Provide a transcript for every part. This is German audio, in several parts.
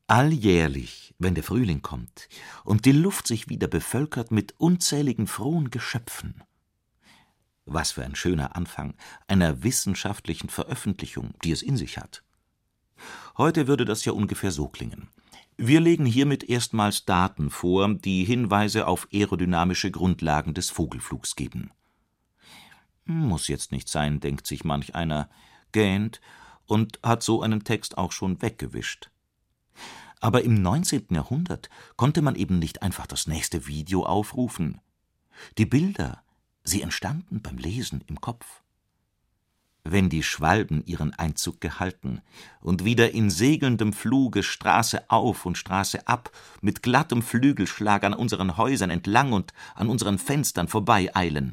Alljährlich, wenn der Frühling kommt und die Luft sich wieder bevölkert mit unzähligen frohen Geschöpfen. Was für ein schöner Anfang einer wissenschaftlichen Veröffentlichung, die es in sich hat. Heute würde das ja ungefähr so klingen: Wir legen hiermit erstmals Daten vor, die Hinweise auf aerodynamische Grundlagen des Vogelflugs geben. Muss jetzt nicht sein, denkt sich manch einer, gähnt und hat so einen Text auch schon weggewischt. Aber im 19. Jahrhundert konnte man eben nicht einfach das nächste Video aufrufen. Die Bilder, sie entstanden beim Lesen im Kopf. Wenn die Schwalben ihren Einzug gehalten und wieder in segelndem Fluge Straße auf und Straße ab, mit glattem Flügelschlag an unseren Häusern entlang und an unseren Fenstern vorbeieilen.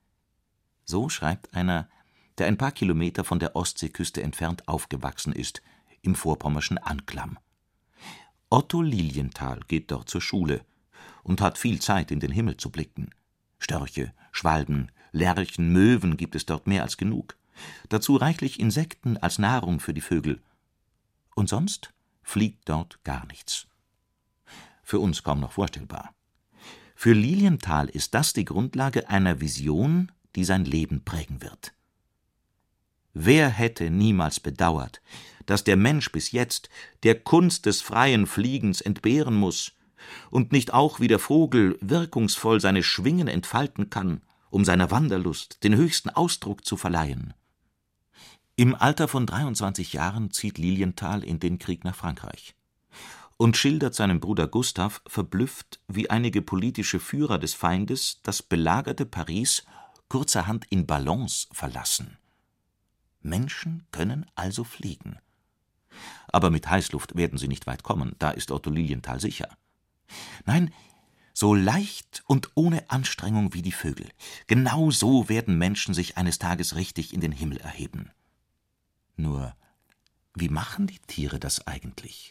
So schreibt einer, der ein paar Kilometer von der Ostseeküste entfernt aufgewachsen ist, im vorpommerschen Anklam. Otto Lilienthal geht dort zur Schule und hat viel Zeit, in den Himmel zu blicken. Störche, Schwalben, Lerchen, Möwen gibt es dort mehr als genug. Dazu reichlich Insekten als Nahrung für die Vögel. Und sonst fliegt dort gar nichts. Für uns kaum noch vorstellbar. Für Lilienthal ist das die Grundlage einer Vision, die sein Leben prägen wird. Wer hätte niemals bedauert, dass der Mensch bis jetzt der Kunst des freien Fliegens entbehren muss und nicht auch wie der Vogel wirkungsvoll seine Schwingen entfalten kann, um seiner Wanderlust den höchsten Ausdruck zu verleihen. Im Alter von 23 Jahren zieht Lilienthal in den Krieg nach Frankreich und schildert seinem Bruder Gustav verblüfft, wie einige politische Führer des Feindes das belagerte Paris kurzerhand in Ballons verlassen. Menschen können also fliegen. Aber mit Heißluft werden sie nicht weit kommen, da ist Otto Lilienthal sicher. Nein, so leicht und ohne Anstrengung wie die Vögel. Genau so werden Menschen sich eines Tages richtig in den Himmel erheben. Nur, wie machen die Tiere das eigentlich?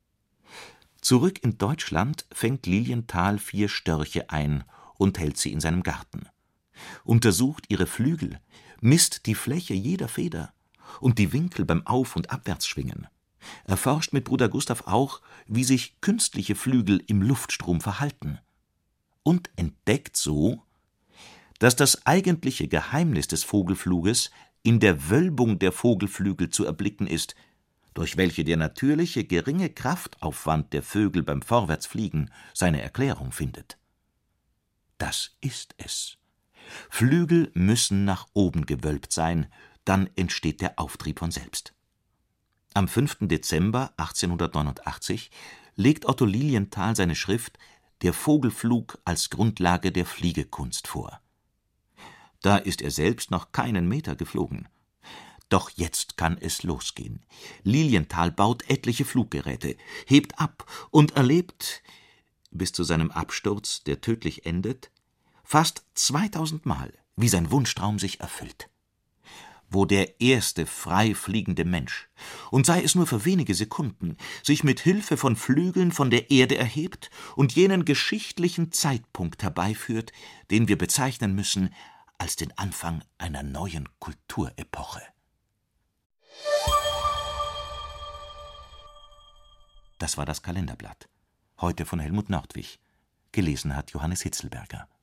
Zurück in Deutschland fängt Lilienthal 4 Störche ein und hält sie in seinem Garten. Untersucht ihre Flügel, misst die Fläche jeder Feder und die Winkel beim Auf- und Abwärtsschwingen. Erforscht mit Bruder Gustav auch, wie sich künstliche Flügel im Luftstrom verhalten. Und entdeckt so, dass das eigentliche Geheimnis des Vogelfluges in der Wölbung der Vogelflügel zu erblicken ist, durch welche der natürliche geringe Kraftaufwand der Vögel beim Vorwärtsfliegen seine Erklärung findet. Das ist es. Flügel müssen nach oben gewölbt sein, dann entsteht der Auftrieb von selbst. Am 5. Dezember 1889 legt Otto Lilienthal seine Schrift »Der Vogelflug als Grundlage der Fliegekunst« vor. Da ist er selbst noch keinen Meter geflogen. Doch jetzt kann es losgehen. Lilienthal baut etliche Fluggeräte, hebt ab und erlebt, bis zu seinem Absturz, der tödlich endet, fast 2000 Mal, wie sein Wunschtraum sich erfüllt. Wo der erste frei fliegende Mensch, und sei es nur für wenige Sekunden, sich mit Hilfe von Flügeln von der Erde erhebt und jenen geschichtlichen Zeitpunkt herbeiführt, den wir bezeichnen müssen als den Anfang einer neuen Kulturepoche. Das war das Kalenderblatt. Heute von Helmut Nordwig. Gelesen hat Johannes Hitzelberger.